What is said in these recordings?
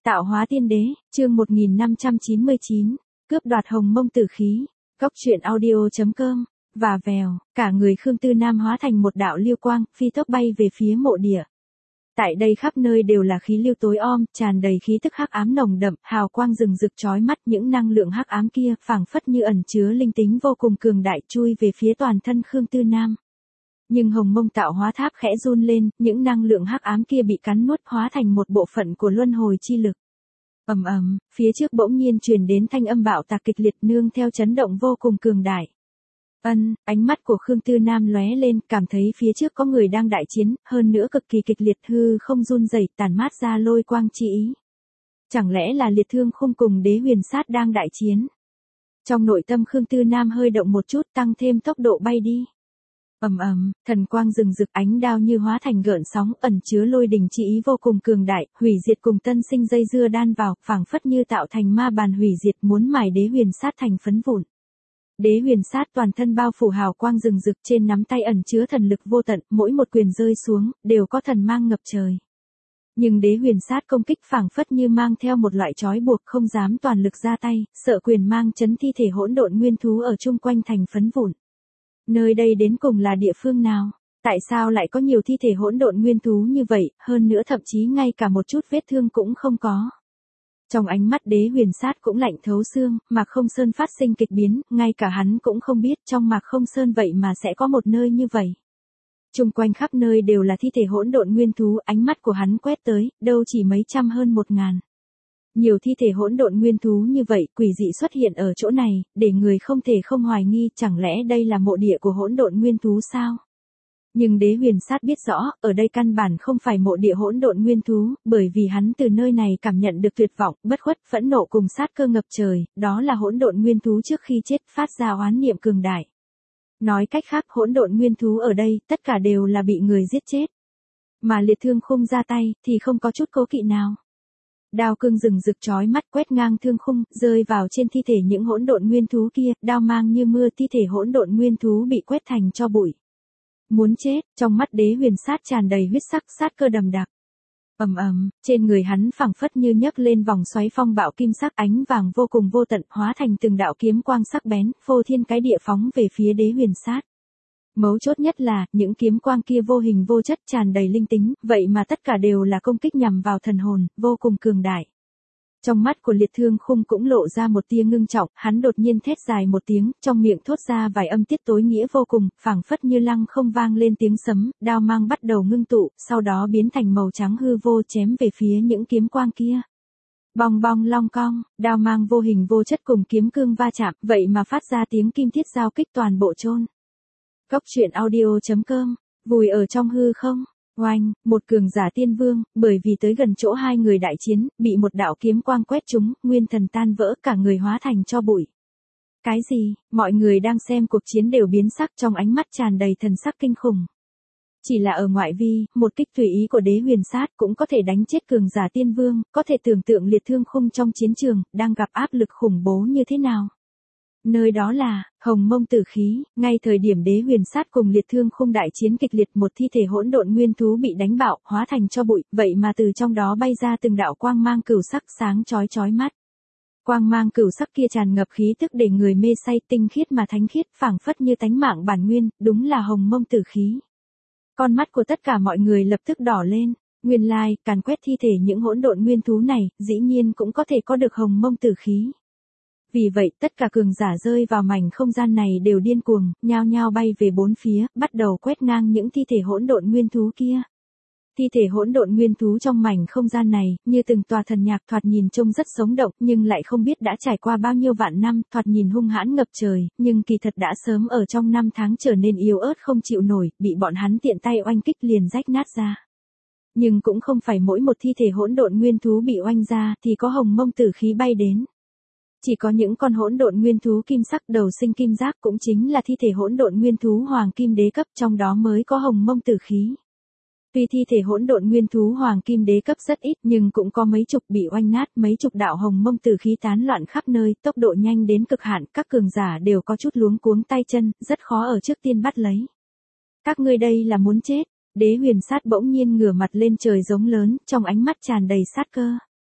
Tạo hóa tiên đế, chương 1599, cướp đoạt hồng mông tử khí. Góc truyện audio.com, và vèo, cả người Khương Tư Nam hóa thành một đạo lưu quang, phi tốc bay về phía mộ địa. Tại đây khắp nơi đều là khí lưu tối om, tràn đầy khí tức hắc ám nồng đậm, hào quang rừng rực chói mắt, những năng lượng hắc ám kia phảng phất như ẩn chứa linh tính vô cùng cường đại chui về phía toàn thân Khương Tư Nam. Nhưng hồng mông tạo hóa tháp khẽ run lên, những năng lượng hắc ám kia bị cắn nuốt hóa thành một bộ phận của luân hồi chi lực. Ầm ầm, phía trước bỗng nhiên truyền đến thanh âm bạo tạc kịch liệt nương theo chấn động vô cùng cường đại. Ánh mắt của Khương Tư Nam lóe lên, cảm thấy phía trước có người đang đại chiến, hơn nữa cực kỳ kịch liệt, hư không run rẩy, tản mát ra lôi quang chi ý. Chẳng lẽ là Liệt Thương Khung cùng Đế Huyền Sát đang đại chiến? Trong nội tâm Khương Tư Nam hơi động một chút, tăng thêm tốc độ bay đi. Ầm ầm, thần quang rừng rực, ánh đao như hóa thành gợn sóng, ẩn chứa lôi đình chi ý vô cùng cường đại, hủy diệt cùng tân sinh dây dưa đan vào, phảng phất như tạo thành ma bàn hủy diệt, muốn mài Đế Huyền Sát thành phấn vụn. Đế Huyền Sát toàn thân bao phủ hào quang rừng rực, trên nắm tay ẩn chứa thần lực vô tận, mỗi một quyền rơi xuống đều có thần mang ngập trời. Nhưng Đế Huyền Sát công kích phảng phất như mang theo một loại trói buộc, không dám toàn lực ra tay, sợ quyền mang chấn thi thể hỗn độn nguyên thú ở chung quanh thành phấn vụn. Nơi đây đến cùng là địa phương nào? Tại sao lại có nhiều thi thể hỗn độn nguyên thú như vậy, hơn nữa thậm chí ngay cả một chút vết thương cũng không có. Trong ánh mắt Đế Huyền Sát cũng lạnh thấu xương, Mạc Không Sơn phát sinh kịch biến, ngay cả hắn cũng không biết trong Mạc Không Sơn vậy mà sẽ có một nơi như vậy. Chung quanh khắp nơi đều là thi thể hỗn độn nguyên thú, ánh mắt của hắn quét tới, đâu chỉ mấy trăm hơn 1000. Nhiều thi thể hỗn độn nguyên thú như vậy, quỷ dị xuất hiện ở chỗ này, để người không thể không hoài nghi, chẳng lẽ đây là mộ địa của hỗn độn nguyên thú sao? Nhưng Đế Huyền Sát biết rõ, ở đây căn bản không phải mộ địa hỗn độn nguyên thú, bởi vì hắn từ nơi này cảm nhận được tuyệt vọng, bất khuất, phẫn nộ cùng sát cơ ngập trời, đó là hỗn độn nguyên thú trước khi chết phát ra oán niệm cường đại. Nói cách khác, hỗn độn nguyên thú ở đây, tất cả đều là bị người giết chết. Mà Liệt Thương Khung ra tay, thì không có chút cố kỵ nào. Đao cương rừng rực chói mắt quét ngang thương khung, rơi vào trên thi thể những hỗn độn nguyên thú kia, đao mang như mưa, thi thể hỗn độn nguyên thú bị quét thành tro bụi. Muốn chết, trong mắt Đế Huyền Sát tràn đầy huyết sắc, sát cơ đầm đặc. Ầm ầm, trên người hắn phảng phất như nhấc lên vòng xoáy phong bạo kim sắc, ánh vàng vô cùng vô tận, hóa thành từng đạo kiếm quang sắc bén, phô thiên cái địa phóng về phía Đế Huyền Sát. Mấu chốt nhất là, những kiếm quang kia vô hình vô chất, tràn đầy linh tính, vậy mà tất cả đều là công kích nhằm vào thần hồn, vô cùng cường đại. Trong mắt của Liệt Thương Khung cũng lộ ra một tia ngưng trọng, hắn đột nhiên thét dài một tiếng, trong miệng thốt ra vài âm tiết tối nghĩa vô cùng, phảng phất như lăng không vang lên tiếng sấm, đao mang bắt đầu ngưng tụ, sau đó biến thành màu trắng hư vô chém về phía những kiếm quang kia. Bong bong long cong, đao mang vô hình vô chất cùng kiếm cương va chạm, vậy mà phát ra tiếng kim thiết giao kích toàn bộ chôn. Góc truyện audio.com, vùi ở trong hư không. Oanh, một cường giả tiên vương, bởi vì tới gần chỗ hai người đại chiến, bị một đạo kiếm quang quét trúng, nguyên thần tan vỡ, cả người hóa thành tro bụi. Cái gì? Mọi người đang xem cuộc chiến đều biến sắc, trong ánh mắt tràn đầy thần sắc kinh khủng. Chỉ là ở ngoại vi, một kích tùy ý của Đế Huyền Sát cũng có thể đánh chết cường giả tiên vương, có thể tưởng tượng Liệt Thương Khung trong chiến trường, đang gặp áp lực khủng bố như thế nào. Nơi đó là hồng mông tử khí, ngay thời điểm Đế Huyền Sát cùng Liệt Thương Khung đại chiến kịch liệt, một thi thể hỗn độn nguyên thú bị đánh bạo, hóa thành tro bụi, vậy mà từ trong đó bay ra từng đạo quang mang cửu sắc sáng chói chói mắt. Quang mang cửu sắc kia tràn ngập khí tức để người mê say, tinh khiết mà thánh khiết, phảng phất như tánh mạng bản nguyên, đúng là hồng mông tử khí. Con mắt của tất cả mọi người lập tức đỏ lên, nguyên lai, càn quét thi thể những hỗn độn nguyên thú này, dĩ nhiên cũng có thể có được hồng mông tử khí. Vì vậy, tất cả cường giả rơi vào mảnh không gian này đều điên cuồng, nhao nhao bay về bốn phía, bắt đầu quét ngang những thi thể hỗn độn nguyên thú kia. Thi thể hỗn độn nguyên thú trong mảnh không gian này, như từng tòa thần nhạc, thoạt nhìn trông rất sống động, nhưng lại không biết đã trải qua bao nhiêu vạn năm, thoạt nhìn hung hãn ngập trời, nhưng kỳ thật đã sớm ở trong năm tháng trở nên yếu ớt không chịu nổi, bị bọn hắn tiện tay oanh kích liền rách nát ra. Nhưng cũng không phải mỗi một thi thể hỗn độn nguyên thú bị oanh ra thì có hồng mông tử khí bay đến. Chỉ có những con hỗn độn nguyên thú kim sắc đầu sinh kim giác, cũng chính là thi thể hỗn độn nguyên thú hoàng kim đế cấp, trong đó mới có hồng mông tử khí. Tuy thi thể hỗn độn nguyên thú hoàng kim đế cấp rất ít, nhưng cũng có mấy chục bị oanh nát, mấy chục đạo hồng mông tử khí tán loạn khắp nơi, tốc độ nhanh đến cực hạn, các cường giả đều có chút luống cuống tay chân, rất khó ở trước tiên bắt lấy. Các ngươi đây là muốn chết? Đế Huyền Sát bỗng nhiên ngửa mặt lên trời giống lớn, trong ánh mắt tràn đầy sát cơ.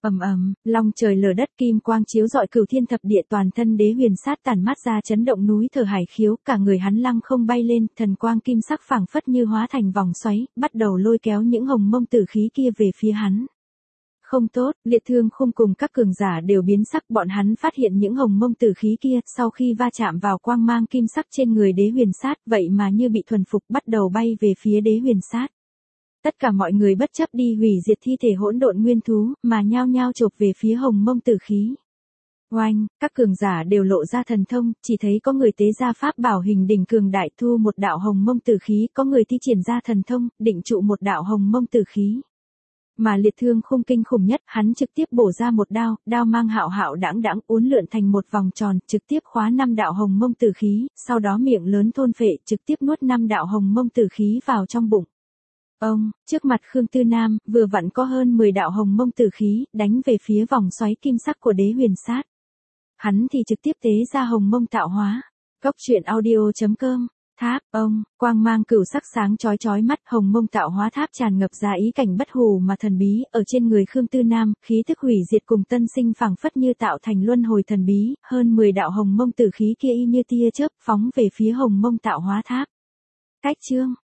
Ầm ầm, long trời lở đất, kim quang chiếu rọi, cửu thiên thập địa, toàn thân Đế Huyền Sát tản mát ra chấn động núi thở hải khiếu, cả người hắn lăng không bay lên, thần quang kim sắc phảng phất như hóa thành vòng xoáy, bắt đầu lôi kéo những hồng mông tử khí kia về phía hắn. Không tốt, Liệt Thương Khung cùng các cường giả đều biến sắc, bọn hắn phát hiện những hồng mông tử khí kia, sau khi va chạm vào quang mang kim sắc trên người Đế Huyền Sát, vậy mà như bị thuần phục, bắt đầu bay về phía Đế Huyền Sát. Tất cả mọi người bất chấp đi hủy diệt thi thể hỗn độn nguyên thú, mà nhao nhao chộp về phía hồng mông tử khí. Oanh, các cường giả đều lộ ra thần thông, chỉ thấy có người tế ra pháp bảo hình đỉnh cường đại thu một đạo hồng mông tử khí, có người thi triển ra thần thông, định trụ một đạo hồng mông tử khí. Mà Liệt Thương Khung kinh khủng nhất, hắn trực tiếp bổ ra một đao, đao mang hạo hạo đãng đãng uốn lượn thành một vòng tròn, trực tiếp khóa 5 đạo hồng mông tử khí, sau đó miệng lớn thôn phệ, trực tiếp nuốt 5 đạo hồng mông tử khí vào trong bụng. Ông, trước mặt Khương Tư Nam, vừa vặn có hơn 10 đạo hồng mông tử khí, đánh về phía vòng xoáy kim sắc của Đế Huyền Sát. Hắn thì trực tiếp tế ra hồng mông tạo hóa. Cốc truyện audio.com. Tháp, ông, quang mang cửu sắc sáng chói chói mắt, hồng mông tạo hóa tháp tràn ngập ra ý cảnh bất hủ mà thần bí, ở trên người Khương Tư Nam, khí tức hủy diệt cùng tân sinh phảng phất như tạo thành luân hồi thần bí, hơn 10 đạo hồng mông tử khí kia y như tia chớp phóng về phía hồng mông tạo hóa tháp. Cách chương